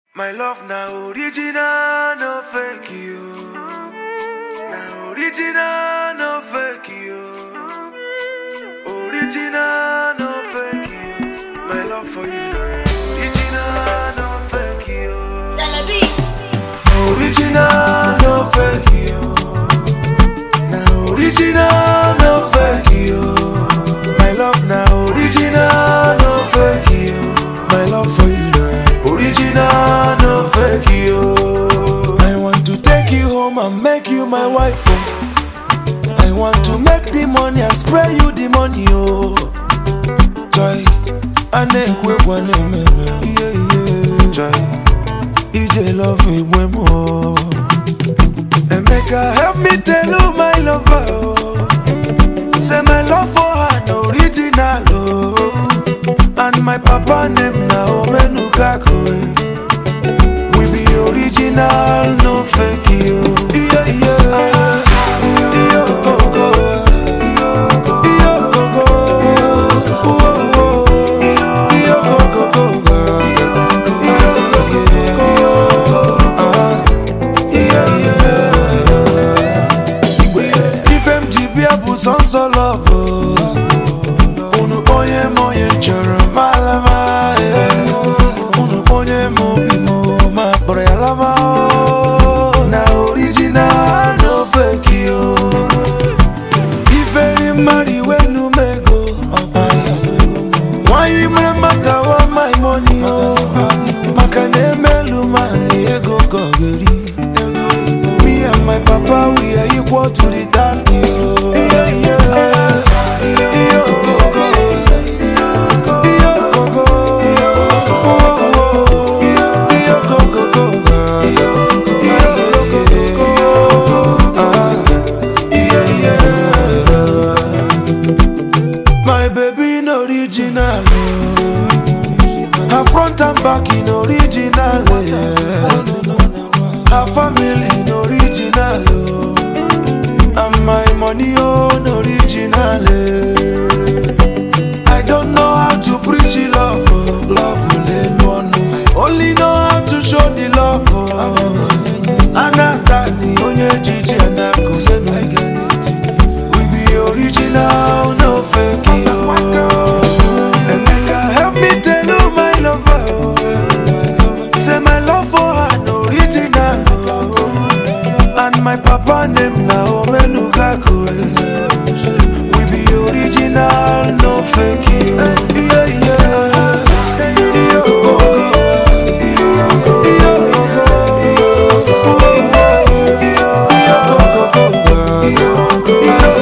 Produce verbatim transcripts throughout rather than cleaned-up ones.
My love now original, no fake you. Now original, no fake you. Original, no fake you. My love for you now original, no fake you. Original, no fake you. Now original, no fake you. My love now original, no fake you. My love for you now original, no fake you. I want to take you home and make you my wife. Oh. I want to make the money and spray you the money. Oh, joy, I make one name, yeah yeah. Joy, E J love me way more. And make her help me tell you my lover. Oh. Say my love for her no original. Oh. And my papa name now Menukakure. We be original, no fake you. Yeah, yeah. Yo, go, go. Yo, go, go. Yo, go, go, go, girl. Yeah, yeah. If M G B abu son so love. Unu boye moye choro malama. Unu boye mobi mo ma pore alama. Na original, no fake you. If any marry when you make go. Why you maka wa my money oh. Maka neme lumani ego gogeri. Me and my papa we are equal to the task yo. Yeah yeah. Yo go go. Yo go go. Yo go go go girl. Yo go go. Yeah yeah. My baby in original. Her front and back in original. Her family in original. And my money on original. I don't know how to preach the love. Love will I only know how to show the love. Anasani onye jiji anakuze no igeniti. We be original, no fake you. And make her help me tell you my lover. Say my love for her no original. And my papa name now Menukakure. We be original, no fake you. Yeah yeah. Yo go go. Yo go go. Yo go go girl. Yo go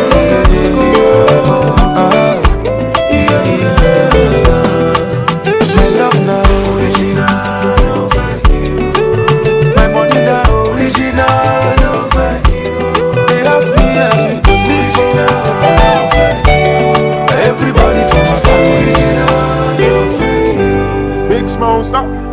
yeah yeah. My love now original, no fake you. My money now original, no fake you. They ask me and you original, no fake you. Everybody from my family original, no fake you. Big Smoke, stop.